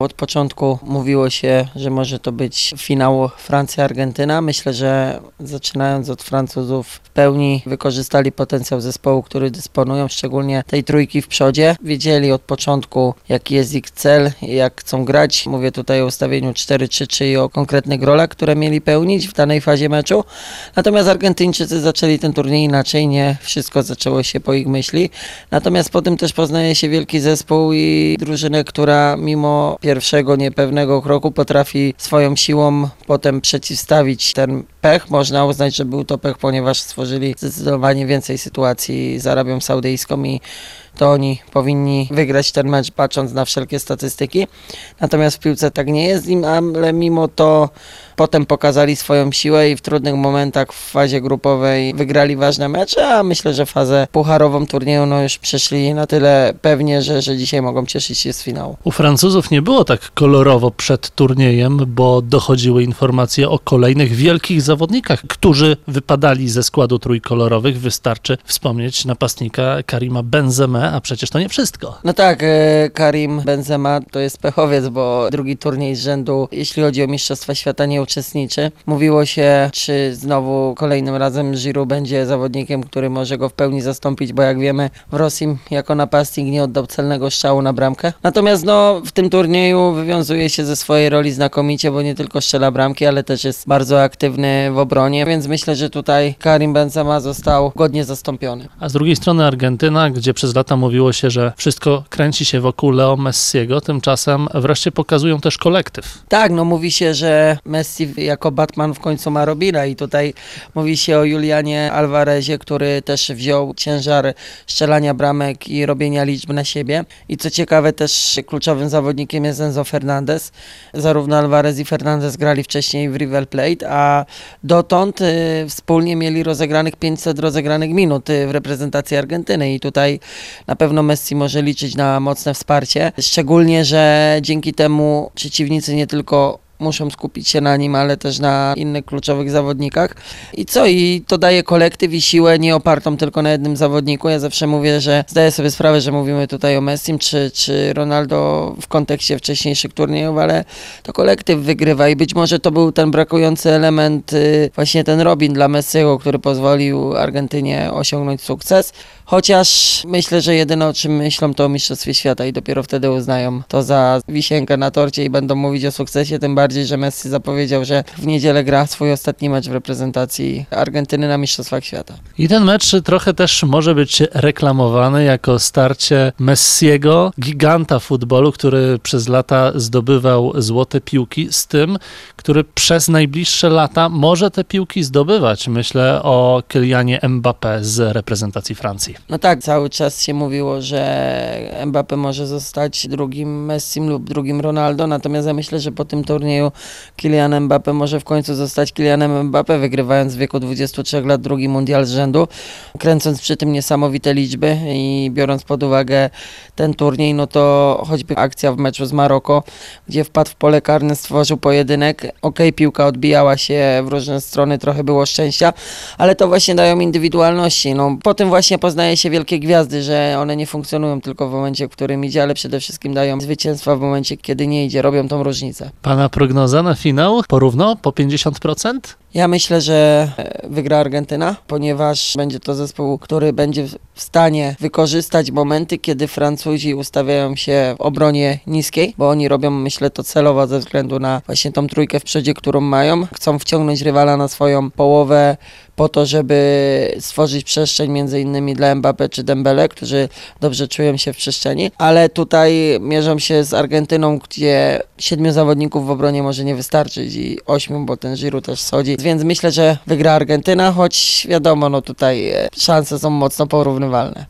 Od początku mówiło się, że może to być finał Francja-Argentyna. Myślę, że zaczynając od Francuzów w pełni wykorzystali potencjał zespołu, który dysponują, szczególnie tej trójki w przodzie. Wiedzieli od początku, jaki jest ich cel, jak chcą grać. Mówię tutaj o ustawieniu 4-3-3 i o konkretnych rolach, które mieli pełnić w danej fazie meczu. Natomiast Argentyńczycy zaczęli ten turniej inaczej, nie wszystko zaczęło się po ich myśli. Natomiast po tym też poznaje się wielki zespół i drużynę, która mimo pierwszego niepewnego kroku potrafi swoją siłą potem przeciwstawić ten pech. Można uznać, że był to pech, ponieważ stworzyli zdecydowanie więcej sytuacji z Arabią Saudyjską i to oni powinni wygrać ten mecz, patrząc na wszelkie statystyki. Natomiast w piłce tak nie jest, ale mimo to potem pokazali swoją siłę i w trudnych momentach w fazie grupowej wygrali ważne mecze, a myślę, że fazę pucharową turnieju już przeszli na tyle pewnie, że dzisiaj mogą cieszyć się z finału. U Francuzów nie było tak kolorowo przed turniejem, bo dochodziły informacje o kolejnych wielkich zawodnikach, którzy wypadali ze składu trójkolorowych. Wystarczy wspomnieć napastnika Karima Benzemę, a przecież to nie wszystko. No tak, Karim Benzema to jest pechowiec, bo drugi turniej z rzędu, jeśli chodzi o Mistrzostwa Świata, nie uczestniczy. Mówiło się, czy znowu kolejnym razem Giroud będzie zawodnikiem, który może go w pełni zastąpić, bo jak wiemy, w Rosji jako napastnik nie oddał celnego strzału na bramkę. Natomiast w tym turnieju wywiązuje się ze swojej roli znakomicie, bo nie tylko strzela bramki, ale też jest bardzo aktywny w obronie, więc myślę, że tutaj Karim Benzema został godnie zastąpiony. A z drugiej strony Argentyna, gdzie przez lata mówiło się, że wszystko kręci się wokół Leo Messiego, tymczasem wreszcie pokazują też kolektyw. Tak, mówi się, że Messi jako Batman w końcu ma Robina i tutaj mówi się o Julianie Alvarezie, który też wziął ciężar strzelania bramek i robienia liczb na siebie. I co ciekawe, też kluczowym zawodnikiem jest Enzo Fernandez. Zarówno Alvarez i Fernandez grali wcześniej w River Plate, a dotąd wspólnie mieli rozegranych 500 rozegranych minut w reprezentacji Argentyny i tutaj na pewno Messi może liczyć na mocne wsparcie, szczególnie, że dzięki temu przeciwnicy nie tylko muszą skupić się na nim, ale też na innych kluczowych zawodnikach. I to daje kolektyw i siłę nie opartą tylko na jednym zawodniku. Ja zawsze mówię, że zdaję sobie sprawę, że mówimy tutaj o Messim czy Ronaldo w kontekście wcześniejszych turniejów, ale to kolektyw wygrywa i być może to był ten brakujący element, właśnie ten Robin dla Messiego, który pozwolił Argentynie osiągnąć sukces. Chociaż myślę, że jedyne o czym myślą to o Mistrzostwie Świata i dopiero wtedy uznają to za wisienkę na torcie i będą mówić o sukcesie, tym bardziej, że Messi zapowiedział, że w niedzielę gra swój ostatni mecz w reprezentacji Argentyny na Mistrzostwach Świata. I ten mecz trochę też może być reklamowany jako starcie Messiego, giganta futbolu, który przez lata zdobywał złote piłki, z tym, który przez najbliższe lata może te piłki zdobywać. Myślę o Kylianie Mbappé z reprezentacji Francji. No tak, cały czas się mówiło, że Mbappé może zostać drugim Messim lub drugim Ronaldo, natomiast ja myślę, że po tym turnieju Kylian Mbappé może w końcu zostać Kylianem Mbappé, wygrywając w wieku 23 lat drugi mundial z rzędu, kręcąc przy tym niesamowite liczby i biorąc pod uwagę ten turniej, to choćby akcja w meczu z Maroko, gdzie wpadł w pole karne, stworzył pojedynek. Piłka odbijała się w różne strony, trochę było szczęścia, ale to właśnie dają indywidualności. Po tym właśnie poznaje się wielkie gwiazdy, że one nie funkcjonują tylko w momencie, w którym idzie, ale przede wszystkim dają zwycięstwa w momencie, kiedy nie idzie, robią tą różnicę. Pana prognoza na finał? Porówno? Po 50%? Ja myślę, że wygra Argentyna, ponieważ będzie to zespół, który będzie w stanie wykorzystać momenty, kiedy Francuzi ustawiają się w obronie niskiej, bo oni robią, myślę, to celowo ze względu na właśnie tą trójkę w przodzie, którą mają. Chcą wciągnąć rywala na swoją połowę po to, żeby stworzyć przestrzeń między innymi dla Mbappé czy Dembele, którzy dobrze czują się w przestrzeni, ale tutaj mierzą się z Argentyną, gdzie 7 zawodników w obronie może nie wystarczyć i 8, bo ten Giroud też schodzi. Więc myślę, że wygra Argentyna, choć wiadomo, tutaj szanse są mocno porównywalne.